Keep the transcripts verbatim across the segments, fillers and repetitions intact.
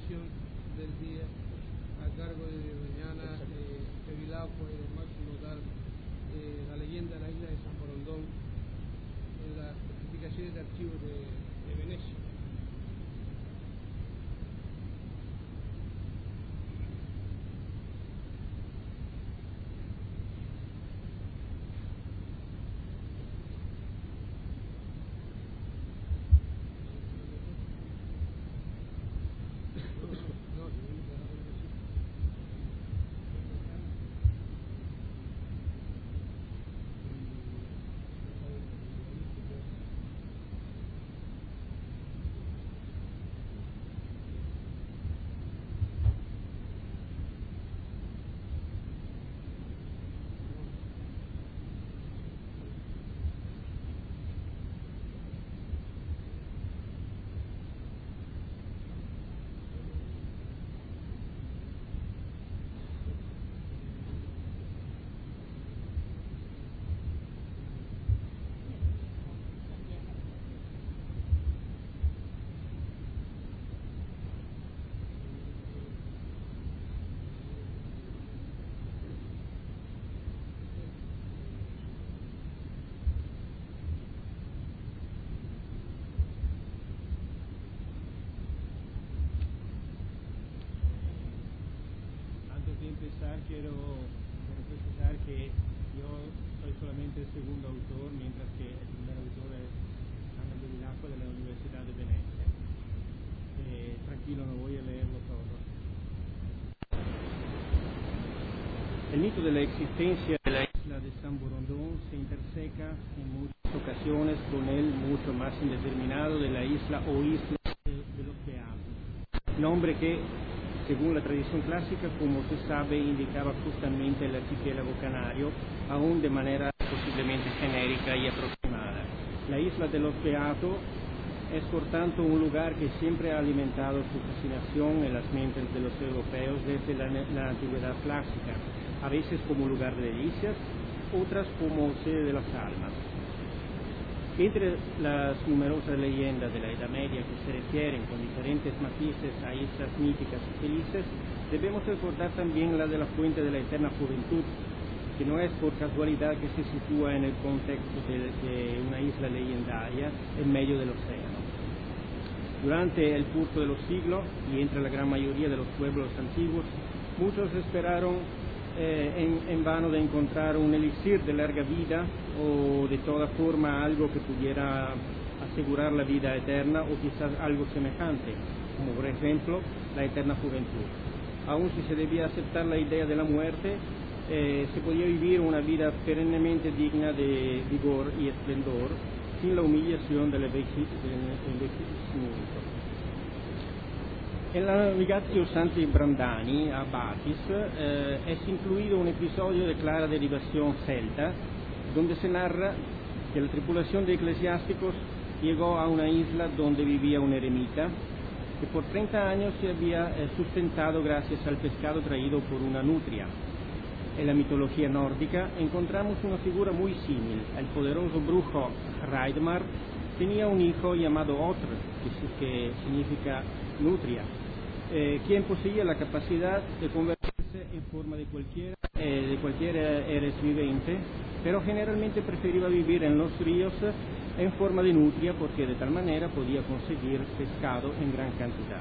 meditación del día a cargo de Doñana eh, Bevilacqua y de Máximo Dal, eh, la leyenda de la isla de San Borondón, en las certificaciones de archivo de, de Venecia. Empezar, quiero, quiero precisar que yo soy solamente el segundo autor, mientras que el primer autor es Anna Bevilacqua de la Universidad de Venecia. Eh, tranquilo, no voy a leerlo todo. El mito de la existencia de la isla de San Borondón se interseca en muchas ocasiones con el mucho más indeterminado de la isla o isla de, de los Beatos, nombre que, según la tradición clásica, como se sabe, indicaba justamente el archipiélago canario, aún de manera posiblemente genérica y aproximada. La isla de los Beatos es, por tanto, un lugar que siempre ha alimentado su fascinación en las mentes de los europeos desde la, la antigüedad clásica, a veces como lugar de delicias, otras como sede de las almas. Entre las numerosas leyendas de la Edad Media que se refieren con diferentes matices a islas míticas y felices, debemos recordar también la de la Fuente de la Eterna Juventud, que no es por casualidad que se sitúa en el contexto de, de una isla legendaria en medio del océano. Durante el curso de los siglos, y entre la gran mayoría de los pueblos antiguos, muchos esperaron Eh, en, en vano de encontrar un elixir de larga vida o de toda forma algo que pudiera asegurar la vida eterna o quizás algo semejante, como por ejemplo la eterna juventud. Aun si se debía aceptar la idea de la muerte, eh, se podía vivir una vida perennemente digna de vigor y esplendor sin la humillación del envejecimiento. En la Navigatio Santi Brandani a Batis eh, es incluido un episodio de clara derivación celta, donde se narra que la tripulación de eclesiásticos llegó a una isla donde vivía un eremita que por treinta años se había eh, sustentado gracias al pescado traído por una nutria. En la mitología nórdica encontramos una figura muy símil. El poderoso brujo Hreidmar tenía un hijo llamado Otr, que, que significa nutria, eh, quien poseía la capacidad de convertirse en forma de cualquier, eh, de cualquier eres vivente, pero generalmente prefería vivir en los ríos en forma de nutria porque de tal manera podía conseguir pescado en gran cantidad.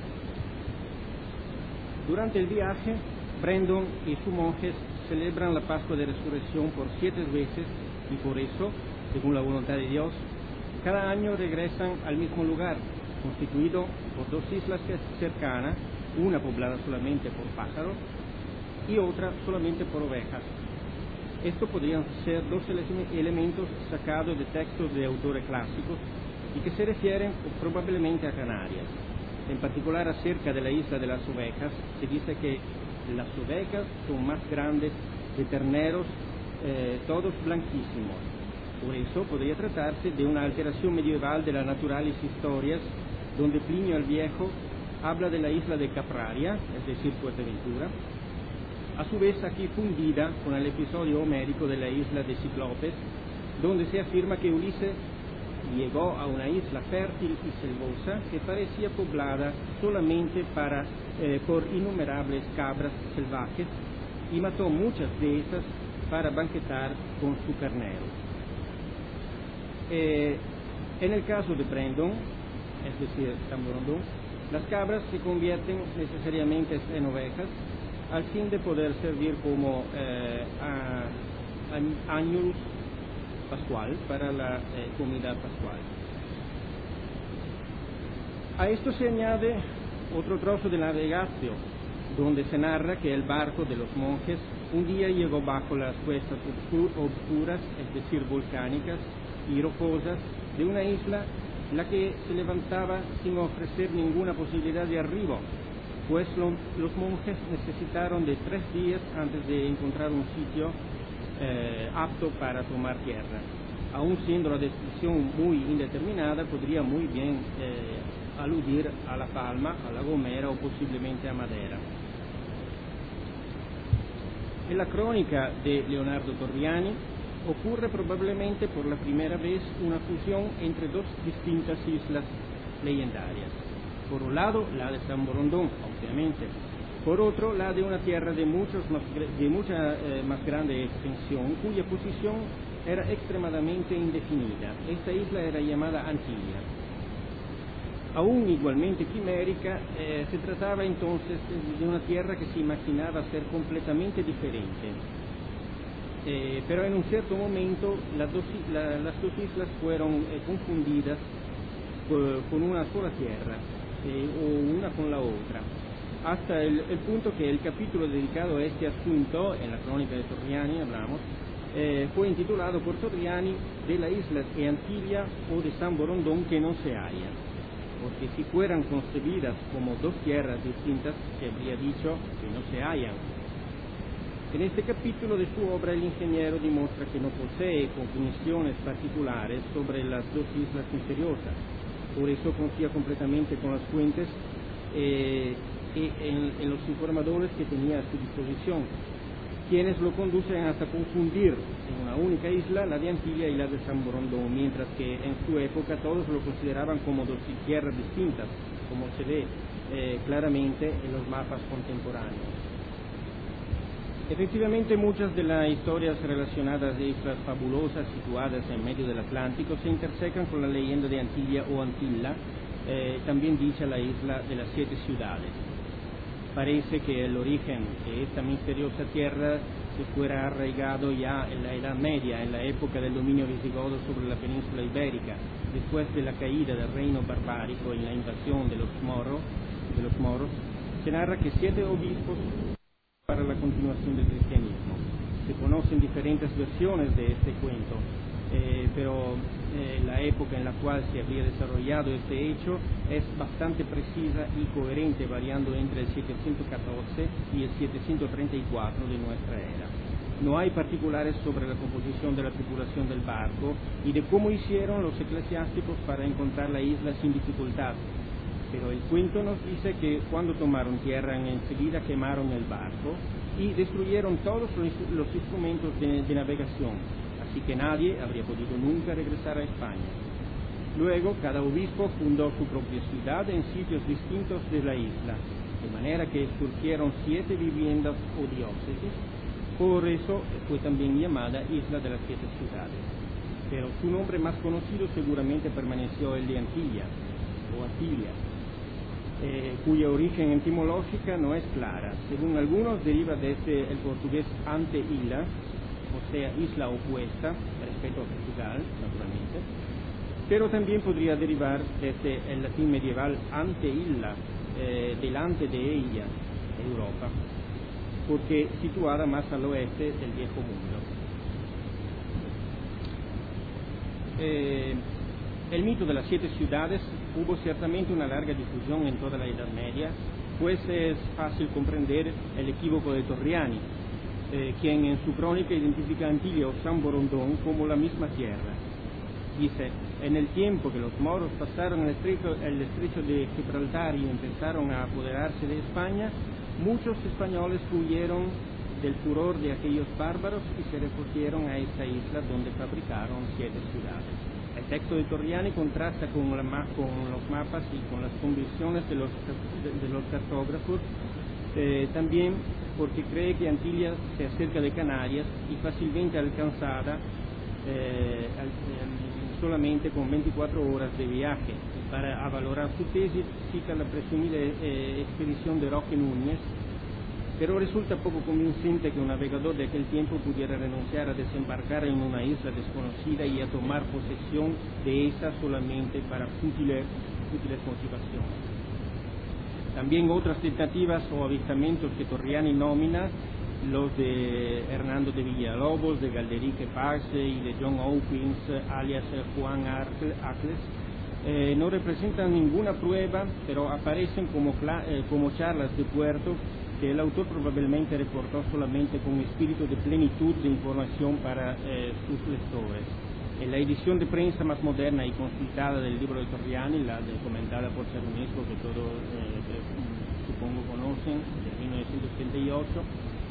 Durante el viaje, Brandon y sus monjes celebran la Pascua de Resurrección por siete veces y por eso, según la voluntad de Dios, cada año regresan al mismo lugar, constituido por dos islas cercanas, una poblada solamente por pájaros y otra solamente por ovejas. Esto podrían ser dos elementos sacados de textos de autores clásicos y que se refieren probablemente a Canarias. En particular acerca de la isla de las ovejas, se dice que las ovejas son más grandes de terneros, eh, todos blanquísimos. Por eso podría tratarse de una alteración medieval de las naturales historias, donde Plinio el Viejo habla de la isla de Capraria, es decir, Fuerteventura, a su vez aquí fundida con el episodio homérico de la isla de Ciclopes, donde se afirma que Ulises llegó a una isla fértil y selvosa que parecía poblada solamente para, eh, por innumerables cabras salvajes, y mató muchas de esas para banquetar con su carnero. Eh, en el caso de Brandon, es decir, San Borondón, las cabras se convierten necesariamente en ovejas al fin de poder servir como eh, a, a, años pascual para la eh, comida pascual. A esto se añade otro trozo de navegación, donde se narra que el barco de los monjes un día llegó bajo las cuestas oscuras, es decir, volcánicas y rocosas, de una isla, la que se levantaba sin ofrecer ninguna posibilidad de arribo, pues lo, los monjes necesitaron de tres días antes de encontrar un sitio eh, apto para tomar tierra. Aun siendo la descripción muy indeterminada, podría muy bien eh, aludir a La Palma, a La Gomera o posiblemente a Madeira. En la crónica de Leonardo Torriani ocurre probablemente por la primera vez una fusión entre dos distintas islas leyendarias. Por un lado, la de San Borondón, obviamente. Por otro, la de una tierra de, muchos más, de mucha eh, más grande extensión, cuya posición era extremadamente indefinida. Esta isla era llamada Antilia. Aún igualmente quimérica, eh, se trataba entonces de una tierra que se imaginaba ser completamente diferente. Eh, pero en un cierto momento las dos, la, las dos islas fueron eh, confundidas por, con una sola tierra, eh, o una con la otra, hasta el, el punto que el capítulo dedicado a este asunto, en la crónica de Torriani hablamos, eh, fue intitulado por Torriani de la isla de Antilia o de San Borondón que no se hallan, porque si fueran concebidas como dos tierras distintas, se habría dicho que no se hallan. En este capítulo de su obra, el ingeniero demuestra que no posee cogniciones particulares sobre las dos islas misteriosas. Por eso confía completamente con las fuentes eh, y en, en los informadores que tenía a su disposición, quienes lo conducen hasta confundir en una única isla la de Antilia y la de San Borondón, mientras que en su época todos lo consideraban como dos tierras distintas, como se ve eh, claramente en los mapas contemporáneos. Efectivamente, muchas de las historias relacionadas de islas fabulosas situadas en medio del Atlántico se intersecan con la leyenda de Antilla o Antilla, eh, también dicha la isla de las siete ciudades. Parece que el origen de esta misteriosa tierra se fuera arraigado ya en la Edad Media, en la época del dominio visigodo sobre la península ibérica, después de la caída del reino barbárico y la invasión de los moros, de los moros. Se narra que siete obispos para la continuación del cristianismo. Se conocen diferentes versiones de este cuento, eh, pero eh, la época en la cual se habría desarrollado este hecho es bastante precisa y coherente, variando entre el setecientos catorce y el setecientos treinta y cuatro de nuestra era. No hay particulares sobre la composición de la tripulación del barco y de cómo hicieron los eclesiásticos para encontrar la isla sin dificultad. Pero el cuento nos dice que cuando tomaron tierra enseguida quemaron el barco y destruyeron todos los instrumentos de, de navegación, así que nadie habría podido nunca regresar a España. Luego cada obispo fundó su propia ciudad en sitios distintos de la isla, de manera que surgieron siete viviendas o diócesis. Por eso fue también llamada Isla de las Siete Ciudades. Pero su nombre más conocido seguramente permaneció el de Antilla o Antilia, Eh, cuya origen etimológica no es clara. Según algunos deriva desde el portugués ante isla, o sea, isla opuesta, respecto a Portugal, naturalmente, pero también podría derivar desde el latín medieval ante isla, eh, delante de ella, Europa, porque situada más al oeste del viejo mundo. Eh, El mito de las siete ciudades hubo ciertamente una larga difusión en toda la Edad Media, pues es fácil comprender el equívoco de Torriani, eh, quien en su crónica identifica Antilia o San Borondón como la misma tierra. Dice: en el tiempo que los moros pasaron el estrecho, el estrecho de Gibraltar y empezaron a apoderarse de España, muchos españoles huyeron del furor de aquellos bárbaros y se refugiaron a esta isla donde fabricaron siete ciudades. El texto de Torriani contrasta con, la, con los mapas y con las convicciones de los, de, de los cartógrafos, eh, también porque cree que Antillas se acerca de Canarias y fácilmente alcanzada eh, al, eh, solamente con veinticuatro horas de viaje. Para avalorar su tesis cita la presumida eh, expedición de Roque Núñez, pero resulta poco convincente que un navegador de aquel tiempo pudiera renunciar a desembarcar en una isla desconocida y a tomar posesión de esa solamente para fútiles, fútiles motivaciones. También otras tentativas o avistamientos que Torriani nomina, los de Hernando de Villalobos, de Galderique Parse y de John Hawkins, alias Juan Acles, eh, no representan ninguna prueba, pero aparecen como, eh, como charlas de puerto que el autor probablemente reportó solamente con espíritu de plenitud de información para eh, sus lectores. En la edición de prensa más moderna y consultada del libro de Torriani, la de, comentada por Cernesco, que todos eh, que, supongo conocen, de mil novecientos setenta y ocho,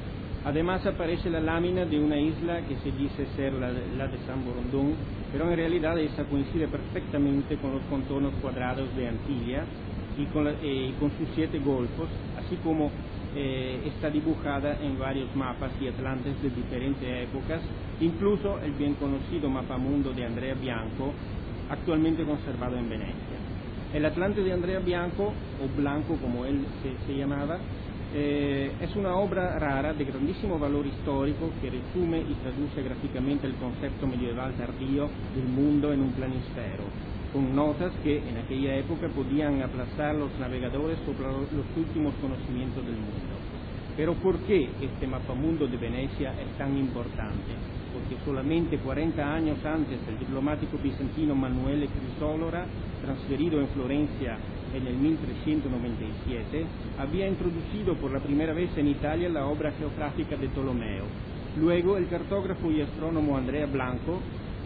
además aparece la lámina de una isla que se dice ser la de, la de San Borondón, pero en realidad esa coincide perfectamente con los contornos cuadrados de Antilla y con, la, eh, con sus siete golfos, así como Eh, está dibujada en varios mapas y atlantes de diferentes épocas, incluso el bien conocido mapamundo de Andrea Bianco, actualmente conservado en Venecia. El Atlante de Andrea Bianco, o Blanco como él se, se llamaba, eh, es una obra rara de grandísimo valor histórico que resume y traduce gráficamente el concepto medieval tardío del mundo en un planisfero, con notas que en aquella época podían aplazar los navegadores sobre los últimos conocimientos del mundo. Pero ¿por qué este mapamundo de Venecia es tan importante? Porque solamente cuarenta años antes el diplomático bizantino Manuele Crisólora, transferido en Florencia en el mil trescientos noventa y siete, había introducido por la primera vez en Italia la obra geográfica de Ptolomeo. Luego el cartógrafo y astrónomo Andrea Blanco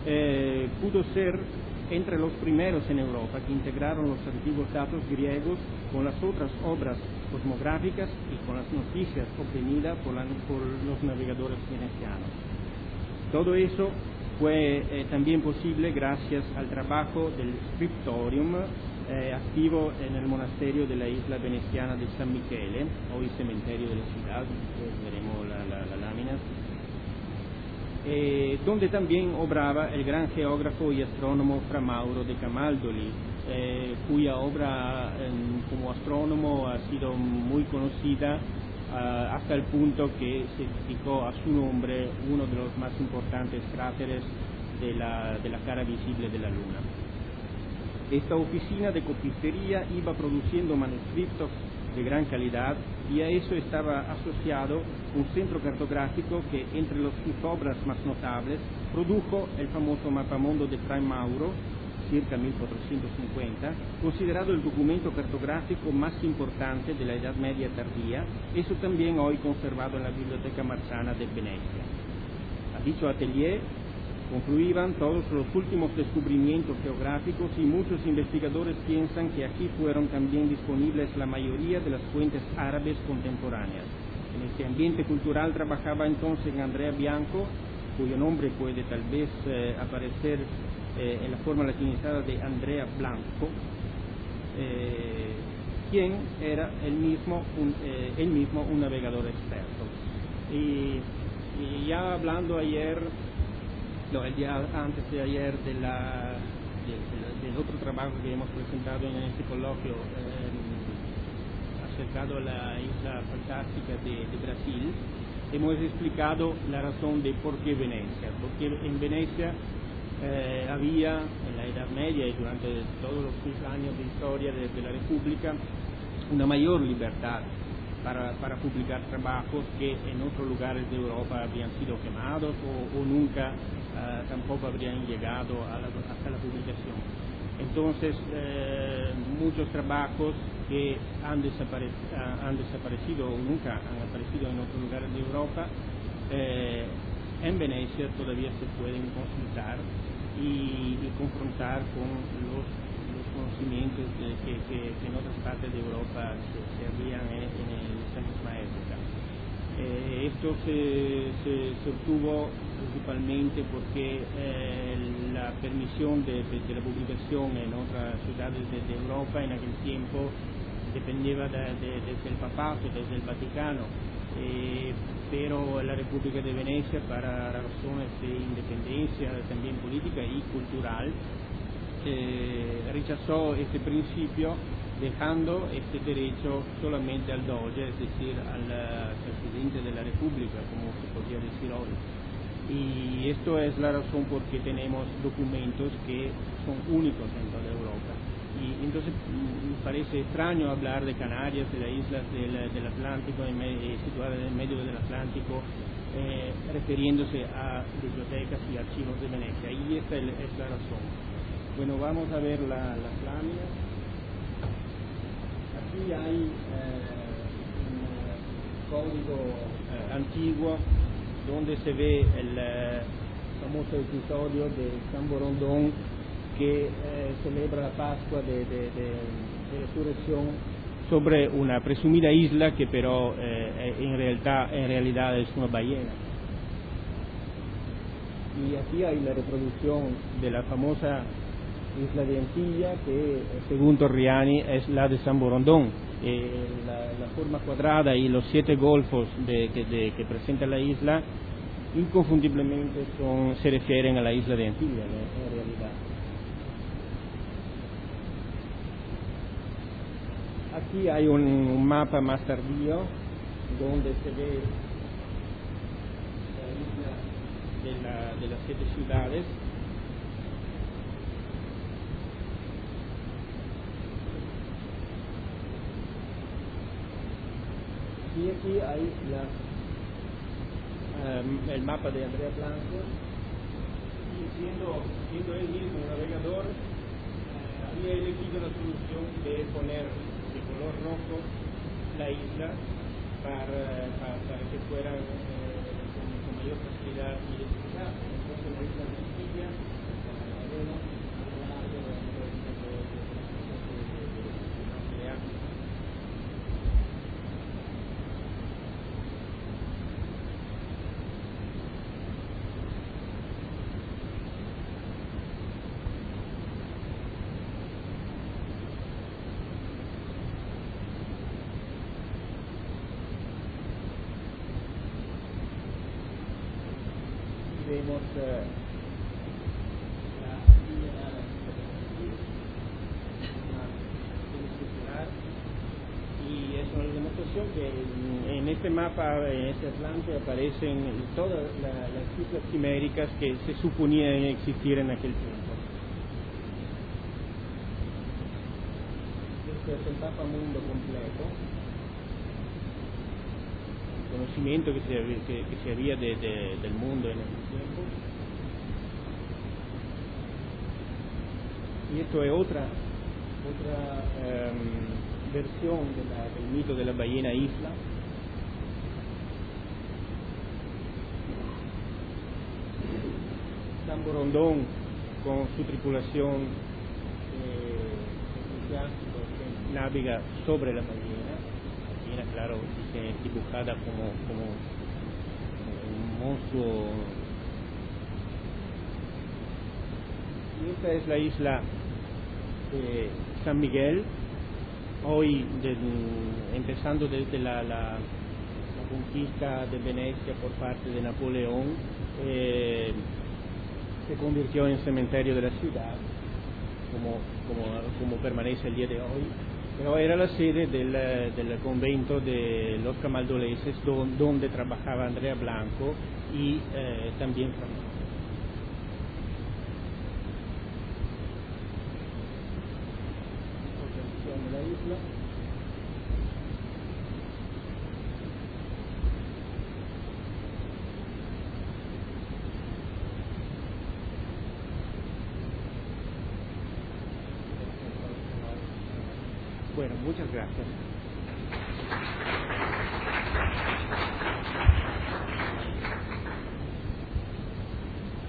eh, pudo ser entre los primeros en Europa que integraron los antiguos datos griegos con las otras obras cosmográficas y con las noticias obtenidas por, la, por los navegadores venecianos. Todo eso fue eh, también posible gracias al trabajo del scriptorium eh, activo en el monasterio de la isla veneciana de San Michele, hoy cementerio de la ciudad, pues veremos la, la, la lámina, Eh, donde también obraba el gran geógrafo y astrónomo Fra Mauro de Camaldoli, eh, cuya obra eh, como astrónomo ha sido muy conocida uh, hasta el punto que se dedicó a su nombre uno de los más importantes cráteres de la, de la cara visible de la Luna. Esta oficina de copistería iba produciendo manuscritos de gran calidad y a eso estaba asociado un centro cartográfico que entre los, sus obras más notables produjo el famoso mapamundo de Fray Mauro, circa mil cuatrocientos cincuenta, considerado el documento cartográfico más importante de la Edad Media tardía, eso también hoy conservado en la Biblioteca Marzana de Venecia. A dicho atelier concluían todos los últimos descubrimientos geográficos y muchos investigadores piensan que aquí fueron también disponibles la mayoría de las fuentes árabes contemporáneas. En este ambiente cultural trabajaba entonces Andrea Bianco, cuyo nombre puede tal vez eh, aparecer eh, en la forma latinizada de Andrea Blanco, eh, quien era él mismo un, eh, él mismo un navegador experto. Y, y ya hablando ayer, No, el día antes de ayer de la, de, de la, del otro trabajo que hemos presentado en este coloquio eh, acercado a la isla fantástica de, de Brasil, hemos explicado la razón de por qué Venecia, porque en Venecia eh, había en la Edad Media y durante todos los años de historia de, de la República una mayor libertad Para, para publicar trabajos que en otros lugares de Europa habían sido quemados o, o nunca uh, tampoco habrían llegado a la, hasta la publicación. Entonces, eh, muchos trabajos que han, desapare, uh, han desaparecido o nunca han aparecido en otros lugares de Europa, eh, en Venecia todavía se pueden consultar y, y confrontar con los conocimientos que, que, que en otras partes de Europa se, se habían en, en esa misma época. Eh, esto se, se, se obtuvo principalmente porque eh, la permisión de, de, de la publicación en otras ciudades de, de Europa en aquel tiempo dependeva da, de, desde el papato, desde el Vaticano, eh, pero la República de Venecia, para razones de independencia también política y cultural, eh, rechazó este principio, dejando este derecho solamente al Doge, es decir, al, al presidente de la República, como se podría decir hoy. Y esto es la razón por qué tenemos documentos que son únicos en toda Europa. Y entonces me parece extraño hablar de Canarias, de las islas del, del Atlántico, en me, situadas en medio del Atlántico, eh, refiriéndose a bibliotecas y archivos de Venecia. Y esta es, es la razón. Bueno, vamos a ver la, las láminas. Aquí hay eh, un código eh, antiguo donde se ve el eh, famoso episodio de San Borondón, que eh, celebra la Pascua de, de, de, de resurrección sobre una presumida isla que pero eh, en, realidad, en realidad es una ballena. Y aquí hay la reproducción de la famosa isla de Antilla, que según Torriani es la de San Borondón. Eh, la, la forma cuadrada y los siete golfos de, de, de, que presenta la isla inconfundiblemente son, se refieren a la isla de Antilla, ¿no? En realidad. Aquí hay un, un mapa más tardío donde se ve la isla de, la, de las siete ciudades. Y aquí hay la, um, el mapa de Andrea Blanco, y siendo, siendo él mismo un navegador, eh, había elegido la solución de poner de color rojo la isla para, para, para que fuera eh, con, con mayor facilidad identificada. Entonces la isla de Antilla, bueno, a lo largo de vemos uh, la línea circular, y es una demostración que en, en este mapa, en este Atlante, aparecen todas la, las islas quiméricas que se suponían existir en aquel tiempo. Este es el mapa mundo completo, conocimiento que se, que, que se había de, de, del mundo en ese tiempo. Y esto es otra otra um, versión de la, del mito de la ballena isla. San Borondón con su tripulación eh, eclesiástica que navega sobre la ballena. Claro, dibujada como, como, como un monstruo. Y esta es la isla de San Miguel, hoy de, empezando desde la, la, la conquista de Venecia por parte de Napoleón, eh, se convirtió en cementerio de la ciudad, como, como, como permanece el día de hoy. Pero era la sede del, del convento de los camalduleses, don, donde trabajaba Andrea Blanco y eh, también Franco. Otra la isla. Bueno, muchas gracias.